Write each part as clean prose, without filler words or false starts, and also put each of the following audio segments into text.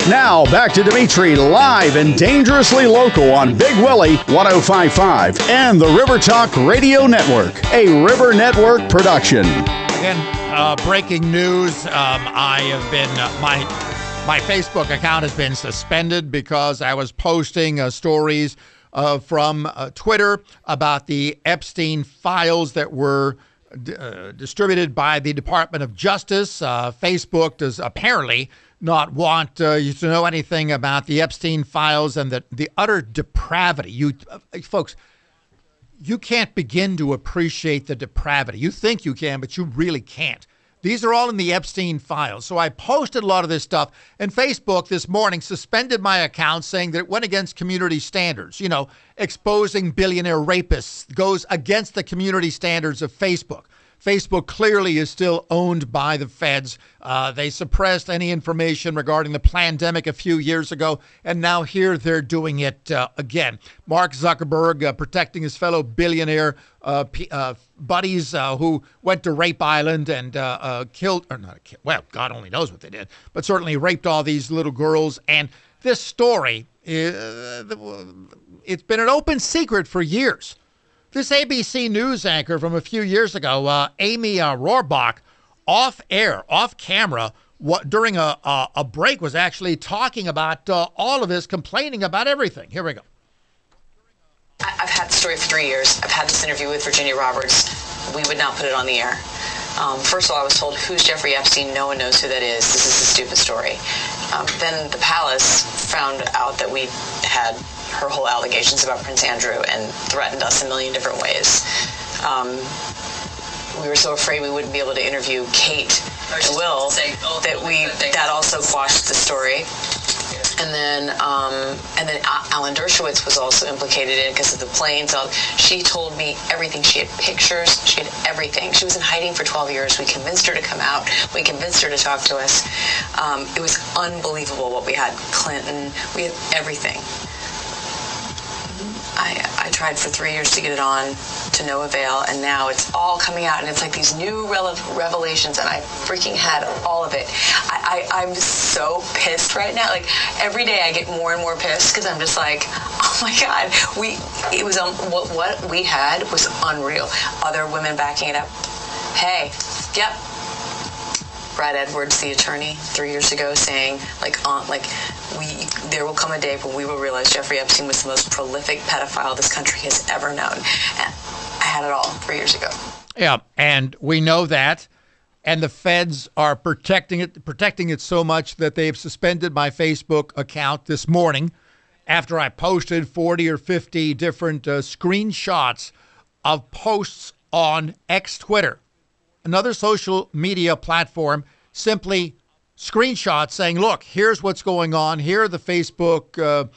Now, back to Dimitri, live and dangerously local on Big Willie 105.5 and the River Talk Radio Network, a River Network production. Again, breaking news. I have been, my Facebook account has been suspended because I was posting stories from Twitter about the Epstein files that were distributed by the Department of Justice. Facebook does apparently not want you to know anything about the Epstein files and the utter depravity. Folks, you can't begin to appreciate the depravity. You think you can, but you really can't. These are all in the Epstein files. So I posted a lot of this stuff, and Facebook this morning suspended my account saying that it went against community standards. You know, exposing billionaire rapists goes against the community standards of Facebook. Facebook clearly is still owned by the feds. They suppressed any information regarding the pandemic a few years ago, and now here they're doing it again. Mark Zuckerberg protecting his fellow billionaire buddies who went to Rape Island and killed, or not killed, well, God only knows what they did, but certainly raped all these little girls. And this story, it's been an open secret for years. This ABC News anchor from a few years ago, Amy Rohrbach, off air, off camera, during a break was actually talking about all of this, complaining about everything. Here we go. I've had the story for 3 years. I've had this interview with Virginia Roberts. We would not put it on the air. First of all, I was told, who's Jeffrey Epstein? No one knows who that is. This is a stupid story. Then the palace found out that we had her whole allegations about Prince Andrew and threatened us a million different ways. We were so afraid we wouldn't be able to interview Kate and Will that also quashed the story. And then Alan Dershowitz was also implicated in it because of the planes. She told me everything. She had pictures. She had everything. She was in hiding for 12 years. We convinced her to come out. We convinced her to talk to us. It was unbelievable what we had. Clinton. We had everything. I tried for 3 years to get it on, to no avail, and now it's all coming out, and it's like these new revelations, and I freaking had all of it. I'm so pissed right now. Like, every day I get more and more pissed because I'm just like, oh my God, what we had was unreal. Other women backing it up. Hey, yep. Brad Edwards, the attorney, 3 years ago, saying, there will come a day when we will realize Jeffrey Epstein was the most prolific pedophile this country has ever known. And I had it all 3 years ago. Yeah, and we know that, and the feds are protecting it so much that they've suspended my Facebook account this morning after I posted 40 or 50 different screenshots of posts on X Twitter, another social media platform, simply screenshots saying, look, here's what's going on. Here are the Facebook,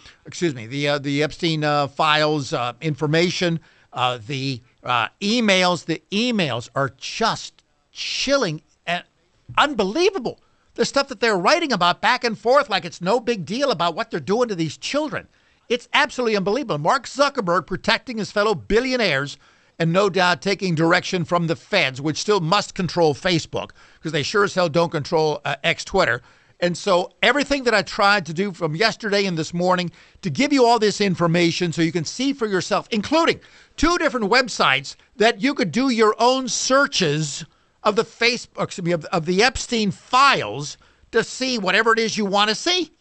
the Epstein files, information, the emails. The emails are just chilling and unbelievable. The stuff that they're writing about back and forth like it's no big deal about what they're doing to these children. It's absolutely unbelievable. Mark Zuckerberg protecting his fellow billionaires and no doubt taking direction from the feds, which still must control Facebook because they sure as hell don't control X Twitter. And so everything that I tried to do from yesterday and this morning to give you all this information so you can see for yourself, including 2 different websites that you could do your own searches of the of the Epstein files to see whatever it is you want to see.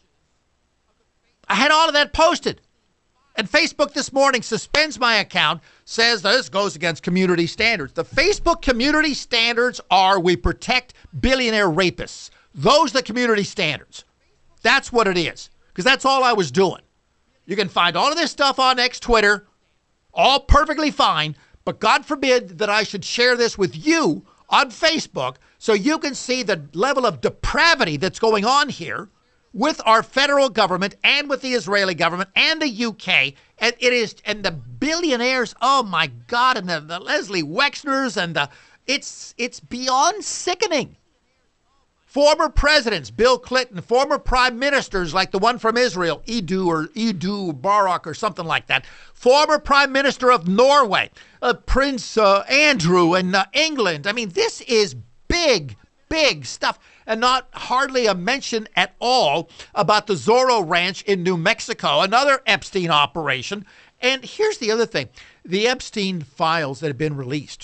I had all of that posted. And Facebook this morning suspends my account, says this goes against community standards. The Facebook community standards are we protect billionaire rapists. Those are the community standards. That's what it is, because that's all I was doing. You can find all of this stuff on X Twitter, all perfectly fine, but God forbid that I should share this with you on Facebook so you can see the level of depravity that's going on here with our federal government and with the Israeli government and the UK, and the billionaires, oh my God, and the Leslie Wexners, and it's beyond sickening. Former presidents, Bill Clinton, former prime ministers like the one from Israel, Edu Barak or something like that, former prime minister of Norway, Prince Andrew in England. I mean, this is big stuff. and not hardly a mention at all about the Zorro Ranch in New Mexico, another Epstein operation. And here's the other thing. The Epstein files that have been released,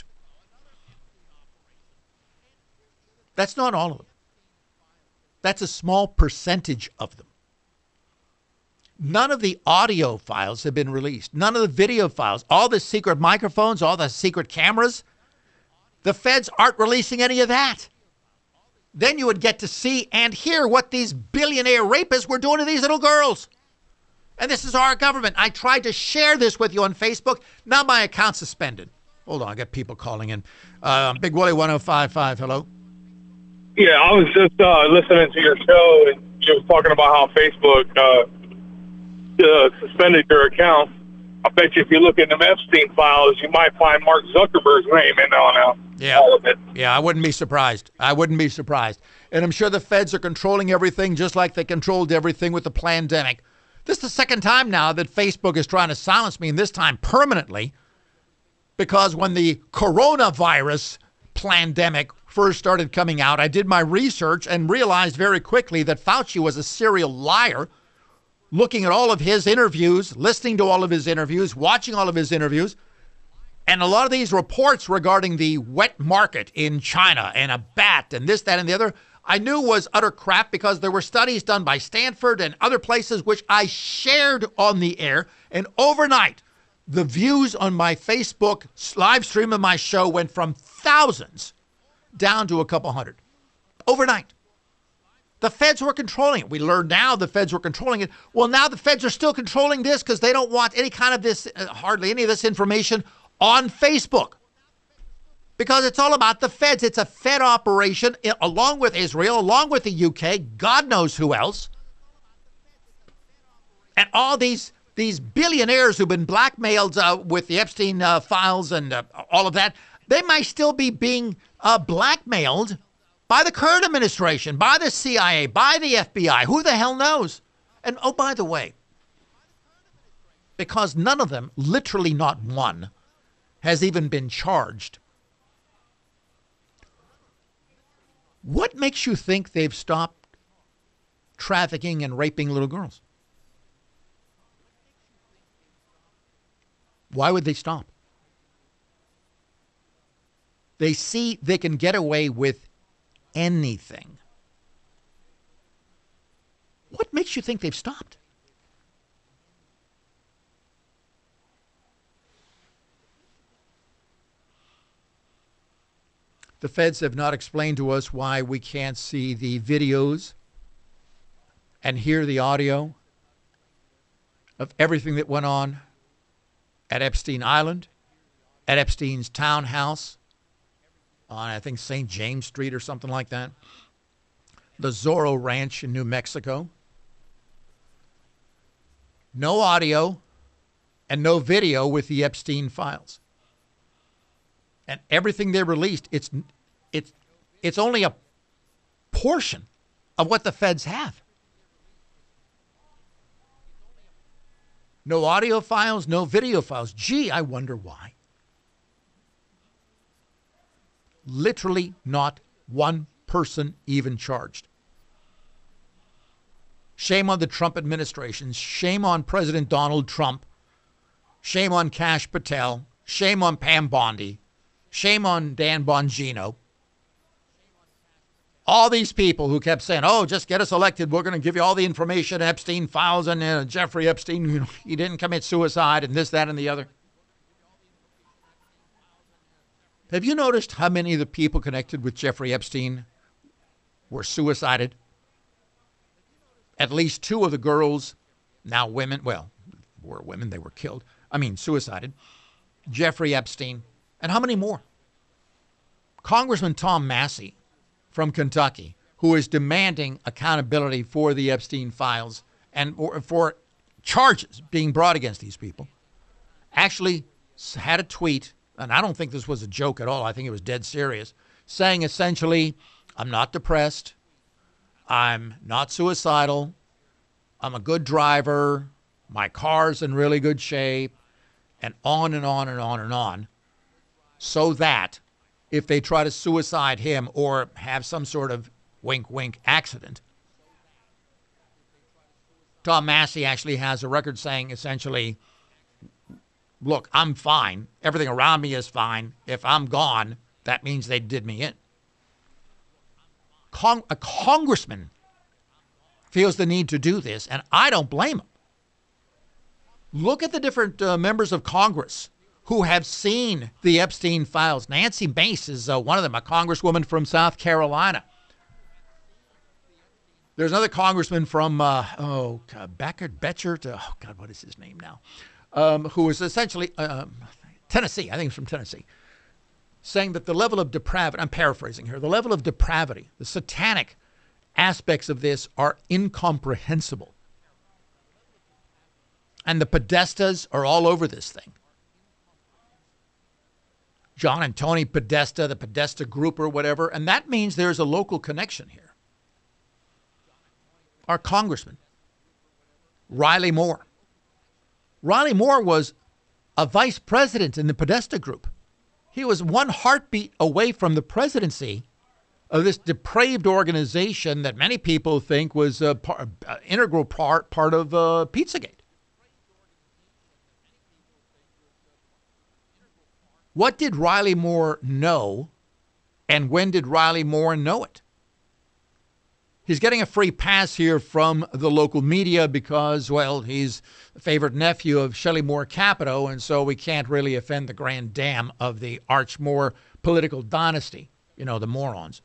that's not all of them. That's a small percentage of them. None of the audio files have been released. None of the video files. All the secret microphones, all the secret cameras. The feds aren't releasing any of that. Then you would get to see and hear what these billionaire rapists were doing to these little girls. And this is our government. I tried to share this with you on Facebook. Now my account's suspended. Hold on, I got people calling in. Big Willie 1055, hello. Yeah, I was just listening to your show, and you were talking about how Facebook suspended your account. I bet you if you look in the Epstein files, you might find Mark Zuckerberg's name in on all of it. Yeah, I wouldn't be surprised. And I'm sure the feds are controlling everything just like they controlled everything with the pandemic. This is the second time now that Facebook is trying to silence me, and this time permanently, because when the coronavirus pandemic first started coming out, I did my research and realized very quickly that Fauci was a serial liar, looking at all of his interviews, listening to all of his interviews, watching all of his interviews. And a lot of these reports regarding the wet market in China and a bat and this, that, and the other, I knew was utter crap because there were studies done by Stanford and other places which I shared on the air. And overnight, the views on my Facebook live stream of my show went from thousands down to a couple hundred. Overnight. The feds were controlling it. We learned now the feds were controlling it. Well, now the feds are still controlling this because they don't want any kind of this, hardly any of this information on Facebook. Because it's all about the feds. It's a Fed operation along with Israel, along with the UK, God knows who else. And all these billionaires who've been blackmailed with the Epstein files and all of that, they might still be being blackmailed by the current administration, by the CIA, by the FBI. Who the hell knows? And oh, by the way, because none of them, literally not one, has even been charged. What makes you think they've stopped trafficking and raping little girls? Why would they stop? They see they can get away with anything. What makes you think they've stopped? The feds have not explained to us why we can't see the videos and hear the audio of everything that went on at Epstein Island, at Epstein's townhouse on, I think, St. James Street or something like that, the Zorro Ranch in New Mexico. No audio and no video with the Epstein files. And everything they released, it's only a portion of what the feds have. No audio files, no video files. Gee, I wonder why. Literally not one person even charged. Shame on the Trump administration. Shame on President Donald Trump. Shame on Kash Patel. Shame on Pam Bondi. Shame on Dan Bongino. All these people who kept saying, oh, just get us elected. We're going to give you all the information, Epstein files, and Jeffrey Epstein, he didn't commit suicide, and this, that, and the other. Have you noticed how many of the people connected with Jeffrey Epstein were suicided? At least two of the girls, now women, well, were women, they were killed. Suicided. Jeffrey Epstein. And how many more? Congressman Tom Massey from Kentucky, who is demanding accountability for the Epstein files and for charges being brought against these people, actually had a tweet, and I don't think this was a joke at all, I think it was dead serious, saying essentially, I'm not depressed, I'm not suicidal, I'm a good driver, my car's in really good shape, and on and on and on and on, so that if they try to suicide him or have some sort of wink, wink, accident. Tom Massey actually has a record saying essentially, look, I'm fine. Everything around me is fine. If I'm gone, that means they did me in. A congressman feels the need to do this, and I don't blame him. Look at the different members of Congress who have seen the Epstein files. Nancy Mace is one of them, a congresswoman from South Carolina. There's another congressman from, Betchert, what is his name now? Who is essentially Tennessee, I think he's from Tennessee, saying that the level of depravity, I'm paraphrasing here, the level of depravity, the satanic aspects of this are incomprehensible. And the Podestas are all over this thing. John and Tony Podesta, the Podesta group or whatever, and that means there's a local connection here. Our congressman, Riley Moore. Riley Moore was a vice president in the Podesta group. He was one heartbeat away from the presidency of this depraved organization that many people think was an integral part of Pizzagate. What did Riley Moore know, and when did Riley Moore know it? He's getting a free pass here from the local media because, well, he's the favorite nephew of Shelley Moore Capito, and so we can't really offend the grand dam of the Arch Moore political dynasty, the morons.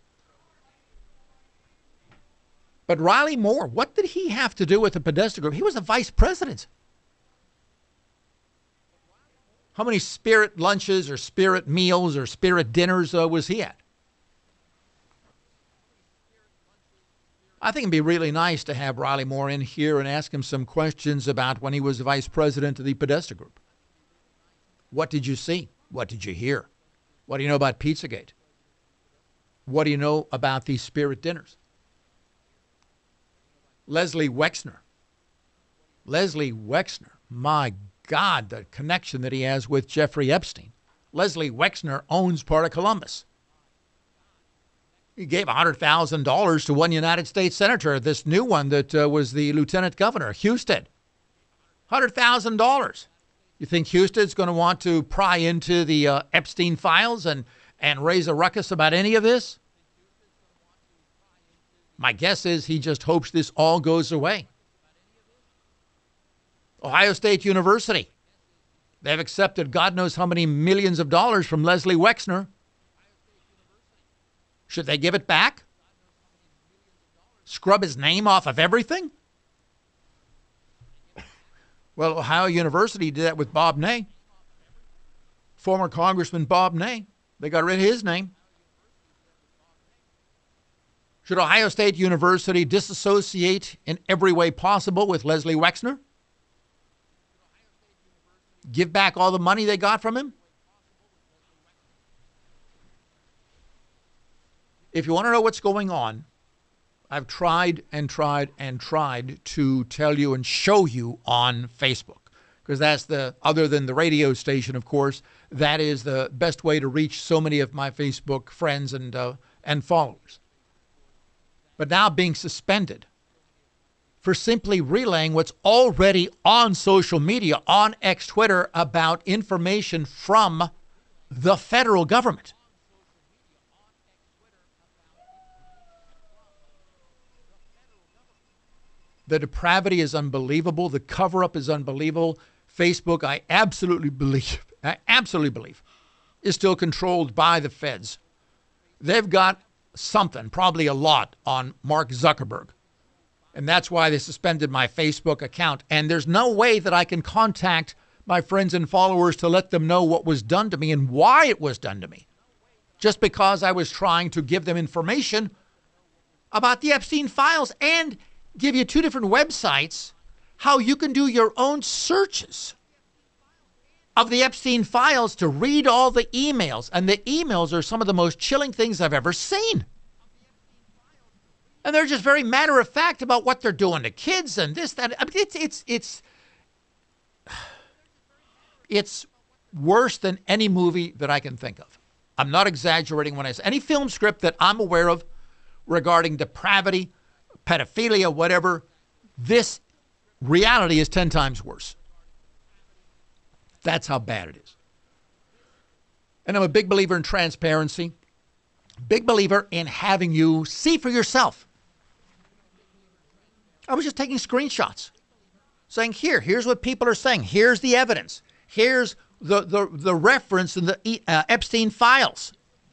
But Riley Moore, what did he have to do with the Podesta group? He was the vice president. How many spirit lunches or spirit meals or spirit dinners was he at? I think it'd be really nice to have Riley Moore in here and ask him some questions about when he was vice president of the Podesta Group. What did you see? What did you hear? What do you know about Pizzagate? What do you know about these spirit dinners? Leslie Wexner. Leslie Wexner. My God, the connection that he has with Jeffrey Epstein. Leslie Wexner owns part of Columbus. He gave $100,000 to one United States senator, this new one that was the lieutenant governor, Husted. $100,000. You think Husted's going to want to pry into the Epstein files and raise a ruckus about any of this? My guess is he just hopes this all goes away. Ohio State University. They've accepted God knows how many millions of dollars from Leslie Wexner. Should they give it back? Scrub his name off of everything? Well, Ohio University did that with Bob Ney. Former Congressman Bob Ney. They got rid of his name. Should Ohio State University disassociate in every way possible with Leslie Wexner? Give back all the money they got from him? If you want to know what's going on, I've tried and tried and tried to tell you and show you on Facebook, because that's other than the radio station, of course, that is the best way to reach so many of my Facebook friends and followers. But now being suspended for simply relaying what's already on social media, on X Twitter, about information from the federal government. The depravity is unbelievable. The cover-up is unbelievable. Facebook, I absolutely believe, is still controlled by the feds. They've got something, probably a lot, on Mark Zuckerberg. And that's why they suspended my Facebook account. And there's no way that I can contact my friends and followers to let them know what was done to me and why it was done to me. Just because I was trying to give them information about the Epstein files and give you two different websites how you can do your own searches of the Epstein files to read all the emails. And the emails are some of the most chilling things I've ever seen. And they're just very matter of fact about what they're doing to kids and this, that. I mean, it's worse than any movie that I can think of. I'm not exaggerating when I say any film script that I'm aware of regarding depravity, pedophilia, whatever. This reality is 10 times worse. That's how bad it is. And I'm a big believer in transparency, big believer in having you see for yourself. I was just taking screenshots, saying, here's what people are saying. Here's the evidence. Here's the reference in the Epstein files.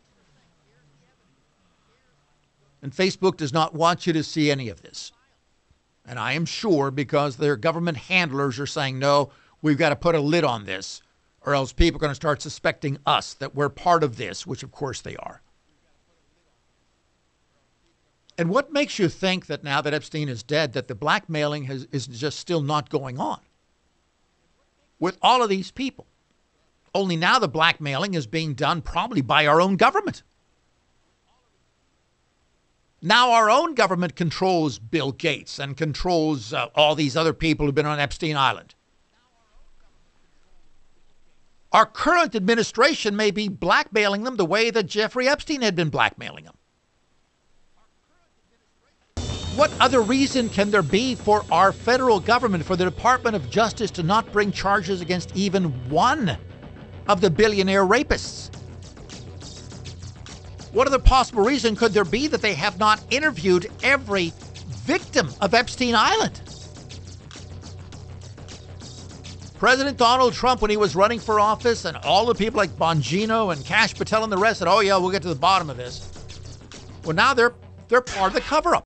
And Facebook does not want you to see any of this. And I am sure because their government handlers are saying, no, we've got to put a lid on this, or else people are going to start suspecting us that we're part of this, which of course they are. And what makes you think that now that Epstein is dead, that the blackmailing is just still not going on with all of these people? Only now the blackmailing is being done probably by our own government. Now our own government controls Bill Gates and controls all these other people who've been on Epstein Island. Our current administration may be blackmailing them the way that Jeffrey Epstein had been blackmailing them. What other reason can there be for our federal government, for the Department of Justice, to not bring charges against even one of the billionaire rapists? What other possible reason could there be that they have not interviewed every victim of Epstein Island? President Donald Trump, when he was running for office, and all the people like Bongino and Kash Patel and the rest said, oh yeah, we'll get to the bottom of this. Well, now they're part of the cover-up.